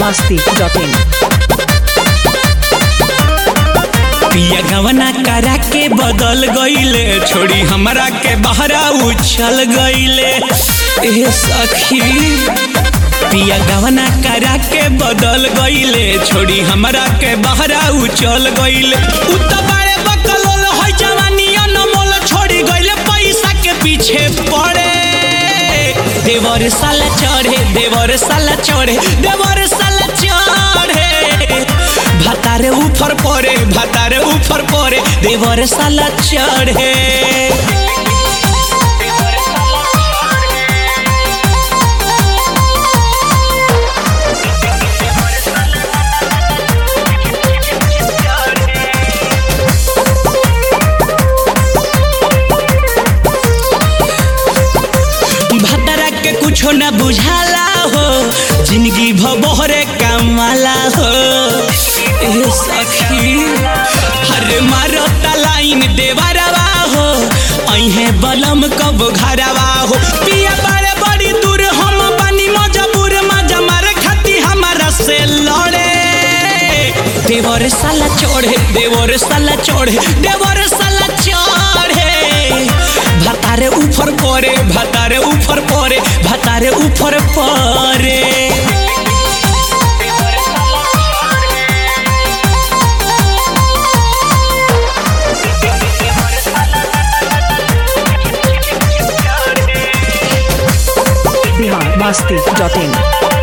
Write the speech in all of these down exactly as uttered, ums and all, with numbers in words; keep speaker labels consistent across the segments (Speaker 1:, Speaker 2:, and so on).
Speaker 1: मस्ती dot इन।
Speaker 2: पिया गवना करा के बदल गईले, छोड़ी हमरा के बहरा उछल गईले। ए सखी पिया गवना करा के बदल गईले, छोड़ी हमरा के बहरा उछल गईले। उतबारे बकलोल होई जवानी अनमोल, छोड़ी गईले पैसा के पीछे पड़े। देवर साला चढ़े देवर साला चढ़े देवर साला चढ़े, भातारे ऊपर पड़े भातारे ऊपर पड़े, देवर साला चढ़े। भातारा के कुछो न बुझाला हो, जिंदगी भबोहरे कमाला हो। ए सखी हरे मारता लाइन देवरवा हो, अहे बलम कब घरवा हो। पिया बारे बड़ी दूर हम बनी मजबूर, मजा मारे खाती हमारा से लड़े। देवर साला चढ़े देवर साला चढ़े देवर साला चढ़े, भातारे ऊपर पड़े भातारे ऊपर पड़े भातारे ऊपर पड़े।
Speaker 1: Bihar Masti dot in.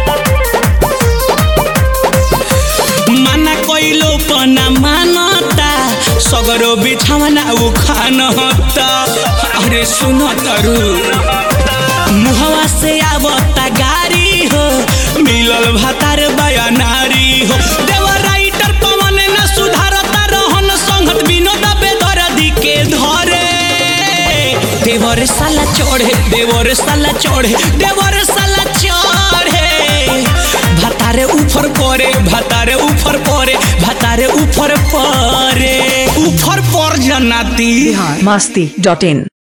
Speaker 2: माना कोइलो पना मानता, सगरो बिछावना उखान होता। अरे सुनो तरु मुहवा से आवता गारी हो, मिलल भातार बयानारी हो। देवर राइटर पवन न सुधारता रहन, संगत विनोद बेदर्दी के धरे। देवर साला चढ़े देवर साला चढ़े देवर साला चढ़े, भातारे ऊपर पड़े भातारे ऊपर पड़े भातारे ऊपर पड़े ऊपर पर जनाती।
Speaker 1: बिहार मस्ती डॉट इन।